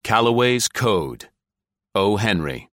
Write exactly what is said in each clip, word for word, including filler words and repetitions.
Callaway's Code. O. Henry.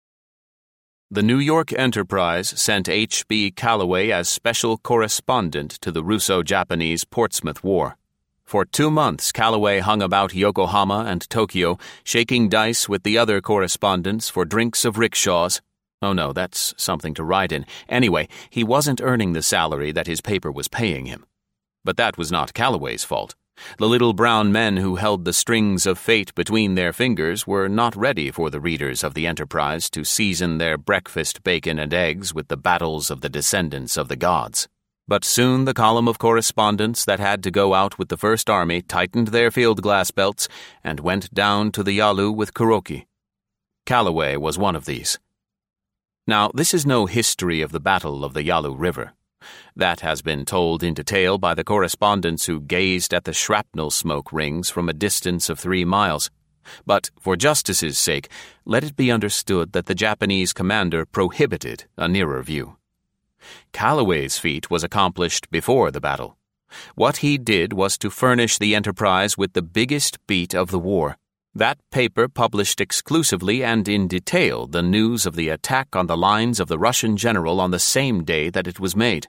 The New York Enterprise sent H B Callaway as special correspondent to the Russo-Japanese Portsmouth War. For two months, Callaway hung about Yokohama and Tokyo, shaking dice with the other correspondents for drinks of rickshaws. Oh no, that's something to ride in. Anyway, he wasn't earning the salary that his paper was paying him. But that was not Callaway's fault. The little brown men who held the strings of fate between their fingers were not ready for the readers of the Enterprise to season their breakfast bacon and eggs with the battles of the descendants of the gods. But soon the column of correspondents that had to go out with the First Army tightened their field glass belts and went down to the Yalu with Kuroki. Callaway was one of these. Now, this is no history of the Battle of the Yalu River. That has been told in detail by the correspondents who gazed at the shrapnel smoke rings from a distance of three miles. But for justice's sake, let it be understood that the Japanese commander prohibited a nearer view. Callaway's feat was accomplished before the battle. What he did was to furnish the Enterprise with the biggest beat of the war. That paper published exclusively and in detail the news of the attack on the lines of the Russian general on the same day that it was made.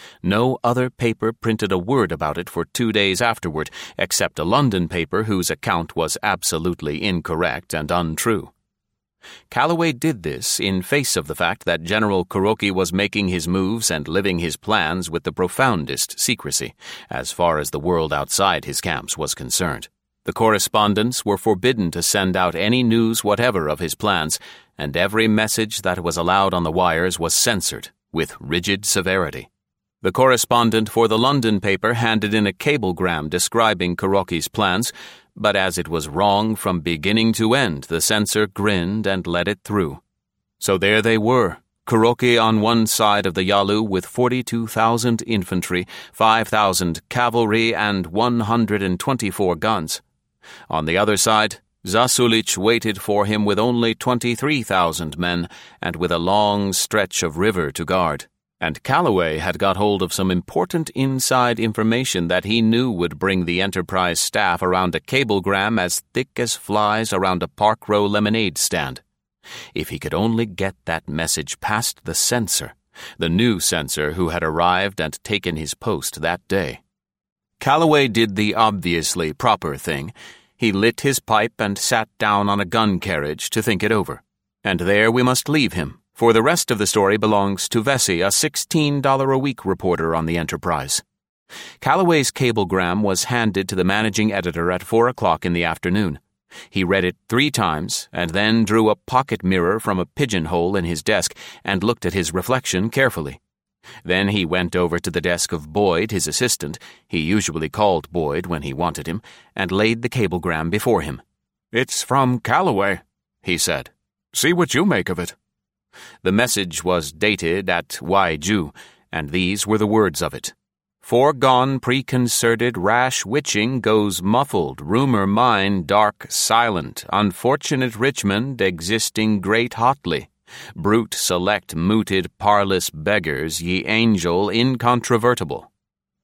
No other paper printed a word about it for two days afterward, except a London paper whose account was absolutely incorrect and untrue. Callaway did this in face of the fact that General Kuroki was making his moves and living his plans with the profoundest secrecy, as far as the world outside his camps was concerned. The correspondents were forbidden to send out any news whatever of his plans, and every message that was allowed on the wires was censored with rigid severity. The correspondent for the London paper handed in a cablegram describing Kuroki's plans, but as it was wrong from beginning to end, the censor grinned and let it through. So there they were, Kuroki on one side of the Yalu with forty-two thousand infantry, five thousand cavalry, and one hundred twenty-four guns. On the other side, Zasulich waited for him with only twenty-three thousand men and with a long stretch of river to guard. And Callaway had got hold of some important inside information that he knew would bring the Enterprise staff around a cablegram as thick as flies around a Park Row lemonade stand. If he could only get that message past the censor, the new censor who had arrived and taken his post that day. Callaway did the obviously proper thing. He lit his pipe and sat down on a gun carriage to think it over. And there we must leave him, for the rest of the story belongs to Vesey, a sixteen dollars a week reporter on the Enterprise. Callaway's cablegram was handed to the managing editor at four o'clock in the afternoon. He read it three times and then drew a pocket mirror from a pigeonhole in his desk and looked at his reflection carefully. Then he went over to the desk of Boyd, his assistant — he usually called Boyd when he wanted him — and laid the cablegram before him. "It's from Callaway," he said. "See what you make of it." The message was dated at Waiju, and these were the words of it. "Foregone preconcerted rash witching goes muffled, rumor mine dark silent, unfortunate Richmond existing great hotly. Brute select mooted parlous beggars, ye angel incontrovertible."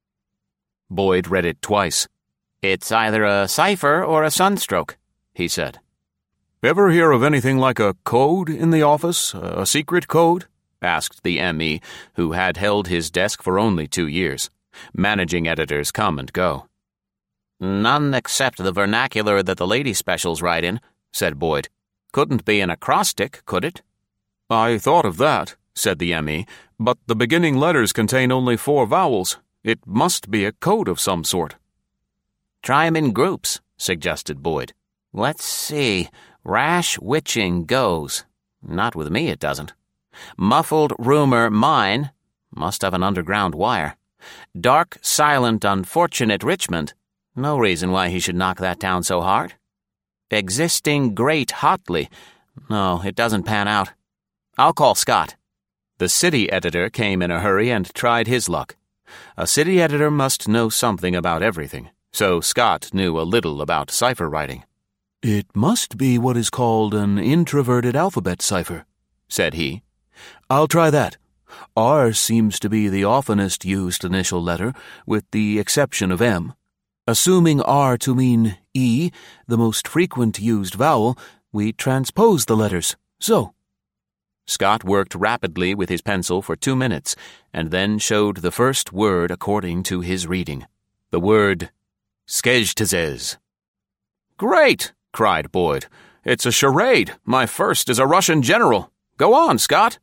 Boyd read it twice. "It's either a cipher or a sunstroke," he said. "Ever hear of anything like a code in the office, a secret code?" asked the M E, who had held his desk for only two years. Managing editors come and go. "None except the vernacular that the lady specials write in," said Boyd. "Couldn't be an acrostic, could it?" "I thought of that," said the M E, "but the beginning letters contain only four vowels. It must be a code of some sort." "Try 'em in groups," suggested Boyd. "Let's see. Rash witching goes. Not with me, it doesn't. Muffled rumor mine. Must have an underground wire. Dark silent unfortunate Richmond. No reason why he should knock that down so hard. Existing great hotly. No, it doesn't pan out. I'll call Scott." The city editor came in a hurry and tried his luck. A city editor must know something about everything, so Scott knew a little about cipher writing. "It must be what is called an introverted alphabet cipher," said he. "I'll try that. R seems to be the oftenest used initial letter, with the exception of M. Assuming R to mean E, the most frequent used vowel, we transpose the letters, so. Scott worked rapidly with his pencil for two minutes, and then showed the first word according to his reading. The word Skejtezez. "Great!" cried Boyd. "It's a charade. My first is a Russian general. Go on, Scott."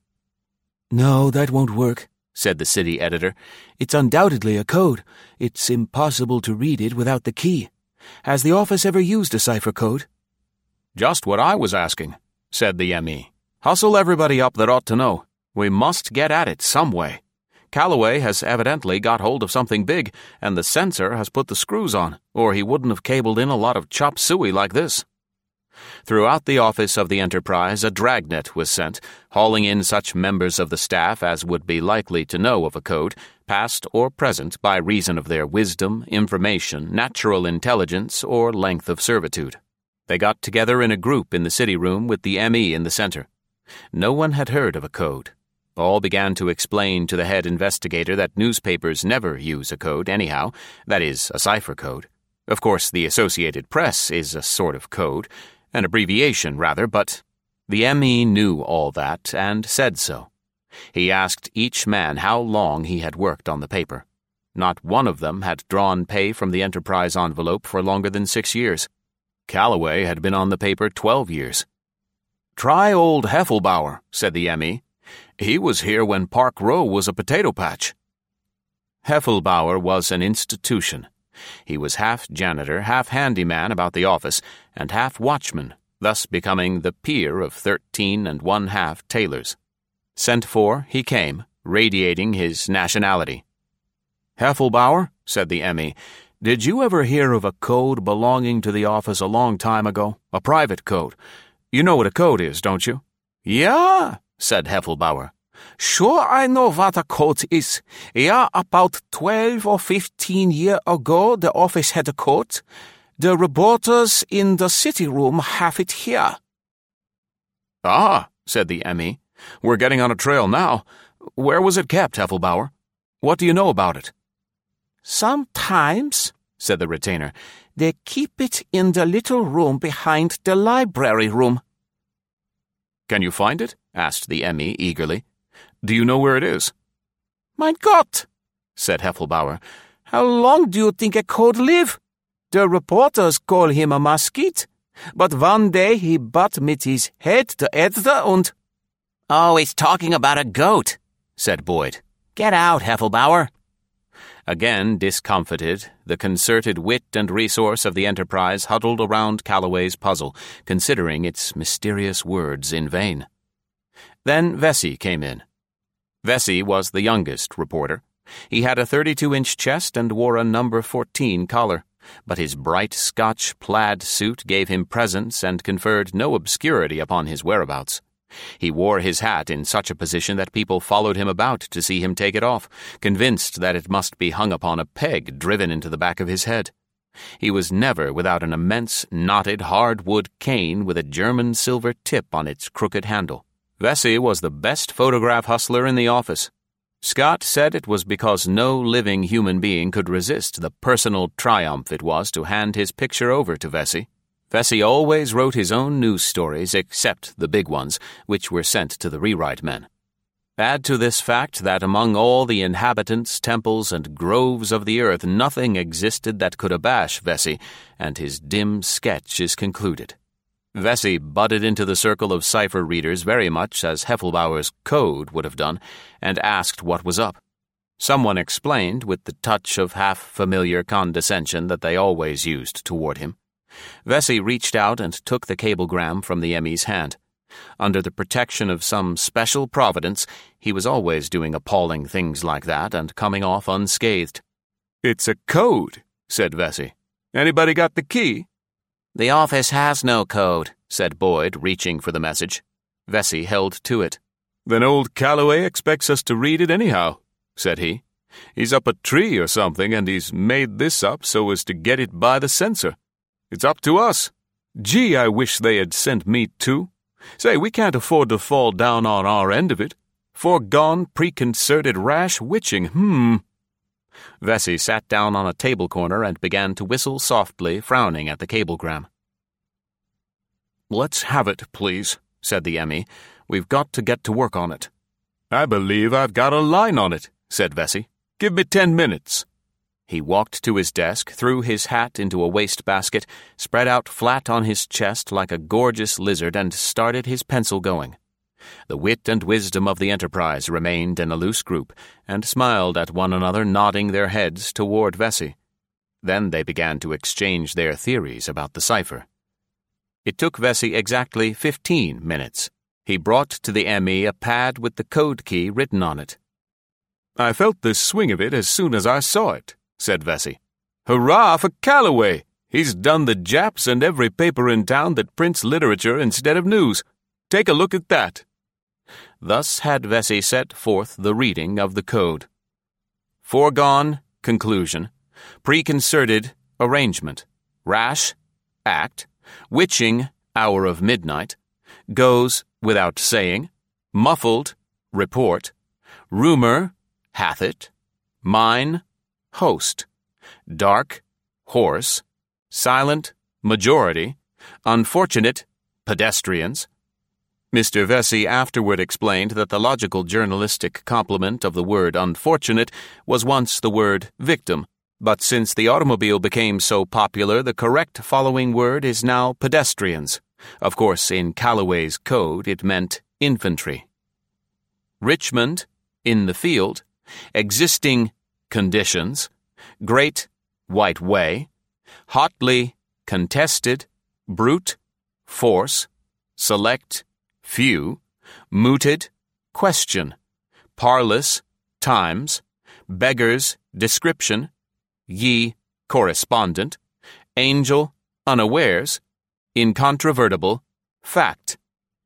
"No, that won't work," said the city editor. "It's undoubtedly a code. It's impossible to read it without the key. Has the office ever used a cipher code?" "Just what I was asking," said the M E. "Hustle everybody up that ought to know. We must get at it some way. Calloway has evidently got hold of something big, and the censor has put the screws on, or he wouldn't have cabled in a lot of chop suey like this." Throughout the office of the Enterprise, a dragnet was sent, hauling in such members of the staff as would be likely to know of a code, past or present by reason of their wisdom, information, natural intelligence, or length of servitude. They got together in a group in the city room with the M E in the center. No one had heard of a code. All began to explain to the head investigator that newspapers never use a code anyhow, that is, a cipher code. Of course, the Associated Press is a sort of code, an abbreviation, rather, but the M E knew all that and said so. He asked each man how long he had worked on the paper. Not one of them had drawn pay from the Enterprise envelope for longer than six years. Calloway had been on the paper twelve years. "Try old Heffelbauer," said the M E. "He was here when Park Row was a potato patch." Heffelbauer was an institution. He was half janitor, half handyman about the office, and half watchman, thus becoming the peer of thirteen and one-half tailors. Sent for, he came, radiating his nationality. "Heffelbauer," said the M E, "did you ever hear of a code belonging to the office a long time ago? A private code. You know what a code is, don't you?" "Yeah," said Heffelbauer. "Sure I know what a code is. Yeah, about twelve or fifteen years ago the office had a code. The reporters in the city room have it here." "Ah," said the M E. "We're getting on a trail now. Where was it kept, Heffelbauer? What do you know about it?" "Sometimes," said the retainer, "they keep it in the little room behind the library room." "Can you find it?" asked the M E eagerly. "Do you know where it is?" "Mein Gott," said Heffelbauer. "How long do you think a code live? The reporters call him a mosquito, but one day he butt mit his head the editor und—" "Oh, he's talking about a goat," said Boyd. "Get out, Heffelbauer." Again discomfited, the concerted wit and resource of the Enterprise huddled around Calloway's puzzle, considering its mysterious words in vain. Then Vesey came in. Vesey was the youngest reporter. He had a thirty-two inch chest and wore a number fourteen collar, but his bright Scotch plaid suit gave him presence and conferred no obscurity upon his whereabouts. He wore his hat in such a position that people followed him about to see him take it off, convinced that it must be hung upon a peg driven into the back of his head. He was never without an immense, knotted, hardwood cane with a German silver tip on its crooked handle. Vesey was the best photograph hustler in the office. Scott said it was because no living human being could resist the personal triumph it was to hand his picture over to Vesey. Vesey always wrote his own news stories except the big ones, which were sent to the rewrite men. Add to this fact that among all the inhabitants, temples, and groves of the earth nothing existed that could abash Vesey, and his dim sketch is concluded. Vesey butted into the circle of cipher readers very much as Heffelbauer's code would have done, and asked what was up. Someone explained, with the touch of half-familiar condescension that they always used toward him. Vesey reached out and took the cablegram from the M E's hand. Under the protection of some special providence, he was always doing appalling things like that and coming off unscathed. "It's a code," said Vesey. "Anybody got the key?" "The office has no code," said Boyd, reaching for the message. Vesey held to it. "Then old Calloway expects us to read it anyhow," said he. "He's up a tree or something, and he's made this up so as to get it by the censor. It's up to us. Gee, I wish they had sent me too. Say, we can't afford to fall down on our end of it. Foregone, preconcerted, rash witching, hmm. Vesey sat down on a table corner and began to whistle softly, frowning at the cablegram. "Let's have it, please," said the M E. "We've got to get to work on it." "I believe I've got a line on it," said Vesey. "Give me ten minutes." He walked to his desk, threw his hat into a wastebasket, spread out flat on his chest like a gorgeous lizard, and started his pencil going. The wit and wisdom of the Enterprise remained in a loose group, and smiled at one another, nodding their heads toward Vesey. Then they began to exchange their theories about the cipher. It took Vesey exactly fifteen minutes. He brought to the M E a pad with the code key written on it. "I felt the swing of it as soon as I saw it," said Vesey. "Hurrah for Calloway! He's done the Japs and every paper in town that prints literature instead of news. Take a look at that." Thus had Vesey set forth the reading of the code. Foregone, conclusion. Preconcerted, arrangement. Rash, act. Witching, hour of midnight. Goes, without saying. Muffled, report. Rumor, hath it. Mine, host. Dark, horse. Silent, majority. Unfortunate, pedestrians. Mister Vesey afterward explained that the logical journalistic complement of the word unfortunate was once the word victim, but since the automobile became so popular, the correct following word is now pedestrians. Of course, in Calloway's code, it meant infantry. Richmond, in the field. Existing conditions. Great White Way. Hotly contested. Brute force. Select few. Mooted question. Parlous times. Beggars description. Ye correspondent. Angel unawares. Incontrovertible fact.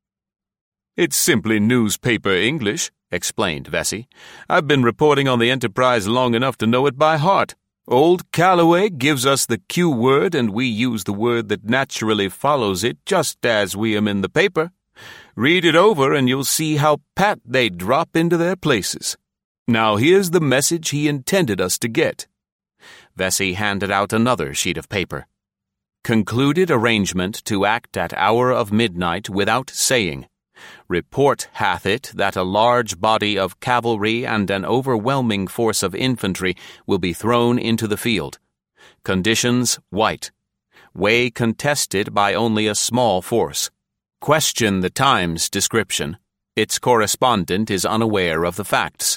"It's simply newspaper English," explained Vesey. "I've been reporting on the Enterprise long enough to know it by heart. Old Calloway gives us the Q word, and we use the word that naturally follows it just as we am in the paper. Read it over and you'll see how pat they drop into their places. Now here's the message he intended us to get." Vesey handed out another sheet of paper. Concluded arrangement to act at hour of midnight without saying. Report hath it that a large body of cavalry and an overwhelming force of infantry will be thrown into the field. Conditions white. Way contested by only a small force. Question the Times description. Its correspondent is unaware of the facts.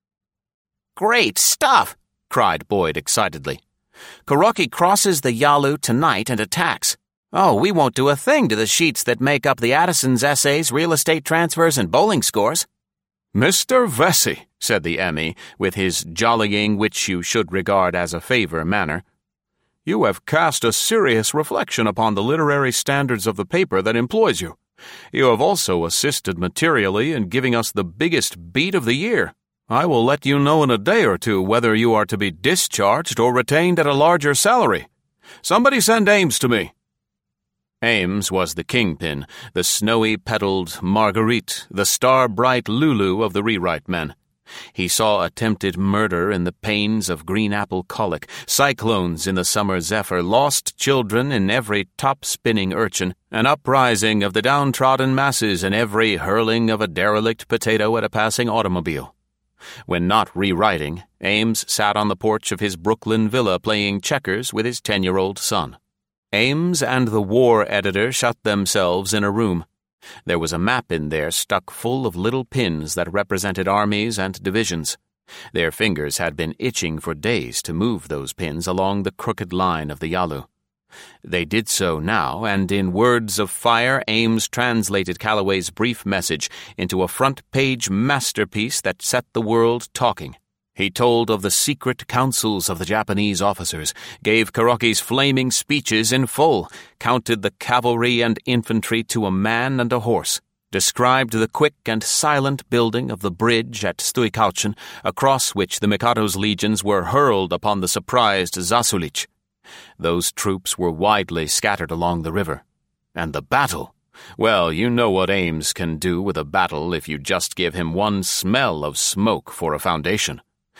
"Great stuff!" cried Boyd excitedly. "Kuroki crosses the Yalu tonight and attacks. Oh, we won't do a thing to the sheets that make up the Addison's essays, real estate transfers, and bowling scores." "Mister Vesey," said the M E, with his jollying which you should regard as a favor manner, "you have cast a serious reflection upon the literary standards of the paper that employs you. You have also assisted materially in giving us the biggest beat of the year. I will let you know in a day or two whether you are to be discharged or retained at a larger salary. Somebody send Ames to me." Ames was the kingpin, the snowy-petaled Marguerite, the star-bright Lulu of the rewrite men. He saw attempted murder in the pains of green-apple colic, cyclones in the summer zephyr, lost children in every top-spinning urchin, an uprising of the downtrodden masses in every hurling of a derelict potato at a passing automobile. When not rewriting, Ames sat on the porch of his Brooklyn villa playing checkers with his ten-year-old son. Ames and the war editor shut themselves in a room. There was a map in there stuck full of little pins that represented armies and divisions. Their fingers had been itching for days to move those pins along the crooked line of the Yalu. They did so now, and in words of fire, Ames translated Calloway's brief message into a front-page masterpiece that set the world talking. He told of the secret councils of the Japanese officers, gave Kuroki's flaming speeches in full, counted the cavalry and infantry to a man and a horse, described the quick and silent building of the bridge at Stuikauchen, across which the Mikado's legions were hurled upon the surprised Zasulich. Those troops were widely scattered along the river. And the battle! Well, you know what Ames can do with a battle if you just give him one smell of smoke for a foundation.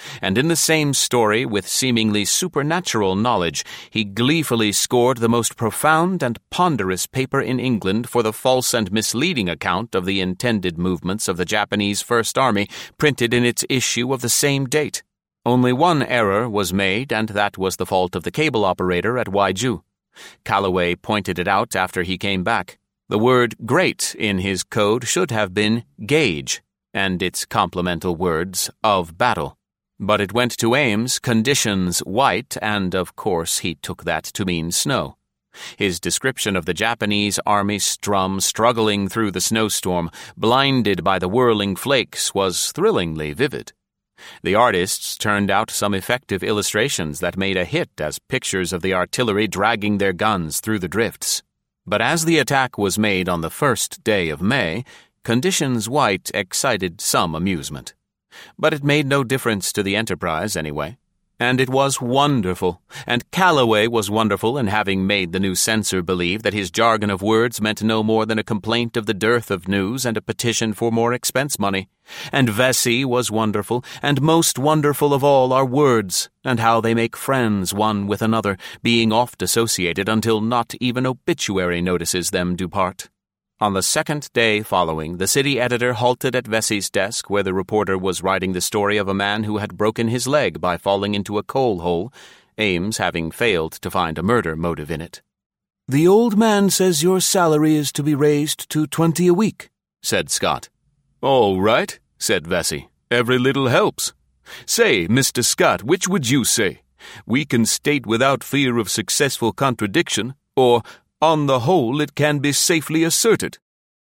And in the same story, with seemingly supernatural knowledge, he gleefully scored the most profound and ponderous paper in England for the false and misleading account of the intended movements of the Japanese First Army printed in its issue of the same date. Only one error was made, and that was the fault of the cable operator at Waiju. Calloway pointed it out after he came back. The word great in his code should have been gauge, and its complemental words of battle. But it went to Ames, conditions white, and of course he took that to mean snow. His description of the Japanese army strum struggling through the snowstorm, blinded by the whirling flakes, was thrillingly vivid. The artists turned out some effective illustrations that made a hit as pictures of the artillery dragging their guns through the drifts. But as the attack was made on the first day of May, conditions white excited some amusement. But it made no difference to the Enterprise, anyway. And it was wonderful, and Calloway was wonderful in having made the new censor believe that his jargon of words meant no more than a complaint of the dearth of news and a petition for more expense money. And Vesey was wonderful, and most wonderful of all are words, and how they make friends one with another, being oft associated until not even obituary notices them do part. On the second day following, the city editor halted at Vesey's desk where the reporter was writing the story of a man who had broken his leg by falling into a coal hole, Ames having failed to find a murder motive in it. "The old man says your salary is to be raised to twenty a week," said Scott. "All right," said Vesey. "Every little helps. Say, Mister Scott, which would you say? We can state without fear of successful contradiction, or on the whole, it can be safely asserted."